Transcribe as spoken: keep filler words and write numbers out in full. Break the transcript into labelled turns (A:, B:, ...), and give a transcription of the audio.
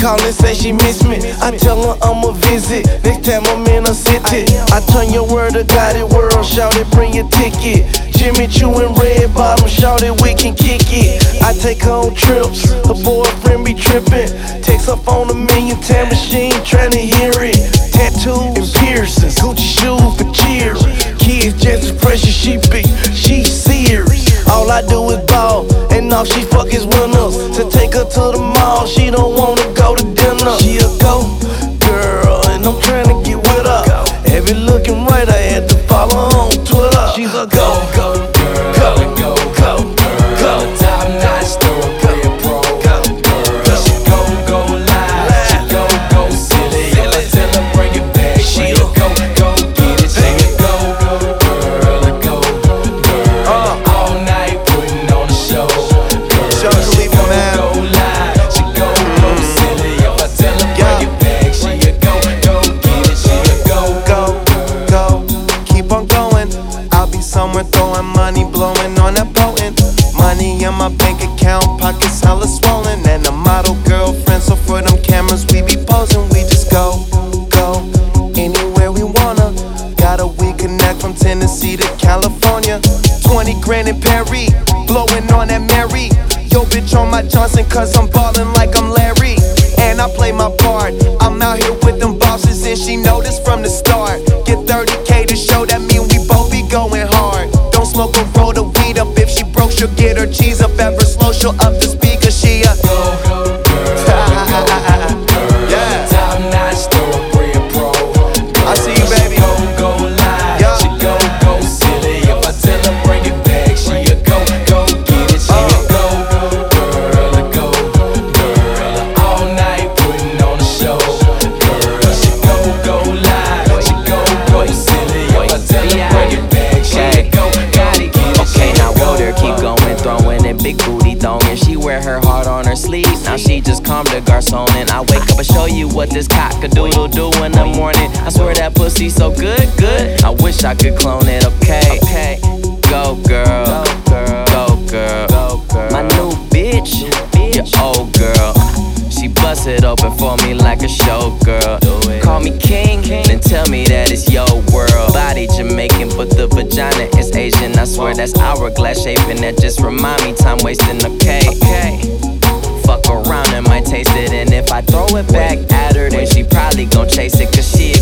A: call and say she miss me. I tell her I'ma visit next time I'm in a city. I turn your word to God, it world, shout it, bring your ticket. Jimmy Choo and Red Bottom, shout it, we can kick it. I take her on trips, her boyfriend be trippin'. Text her phone a million time machine, tryna hear it. Tattoos and piercings, Gucci shoes for cheers. Kids just as fresh as she be, she serious. All I do is ball, and all she fuck is winners. To take her to the mall, she don't wanna go to dinner. She a go girl, and I'm tryna get with her. Every looking right, I had to follow her on Twitter. She's a go, go, girl, go, go, go, go.
B: Top notch, store, play a pro, girl. She go, go live, she go, go silly. If I tell her bring it back, she a go, go get it. She a go, girl, a go, girl. All night putting on a show, girl. She go, go live, she go, go silly. If I tell her bring it back, she a go, go get it. She a go,
C: go, go, keep on going. I'll be somewhere throwing money, blowing on that potent. Money in my bank account, pockets hella swollen. And a model girlfriend, so for them cameras we be posing. We just go, go, anywhere we wanna. Got a we connect from Tennessee to California. Twenty grand in Perry, blowing on that Mary. Yo bitch on my Johnson, cause I'm ballin' like I'm Larry. And I play my part, I'm out here with them bosses. And she noticed from the start. Get thirty K to show, that mean we both be going hard. Don't smoke or roll the weed up, if she broke she'll get her cheese up. Ever slow, she'll up the speaker, she a
B: go, go, girl.
C: Yeah.
B: Top notch, store, play a pro, girl.
C: I see you, baby.
B: She go, go live,
C: yeah.
B: she go, go silly. If I tell her bring it back, she a go, go get it. She a go, girl, a go, girl. All night putting on a show, girl. She go, go live, she go, go silly. If I tell her bring it back, she a go, go get it.
D: Okay, now older, keep going, throwing and big booty throwing. She wear her heart on her sleeve. Now she just calmed the garçon and I wake up and show you what this cock-a-doodle do in the morning. I swear that pussy so good, good. I wish I could clone it. Okay, okay. Go girl, go girl, go girl. My new bitch, your old girl. She bust it open for me like a showgirl. Call me king, then tell me that it's your world. Body Jamaican, but the vagina is Asian. I swear that's hourglass shaping. That just remind me time wasting. Okay, okay. Fuck around and might taste it. And if I throw it back at her, then she probably gon' chase it. Cause she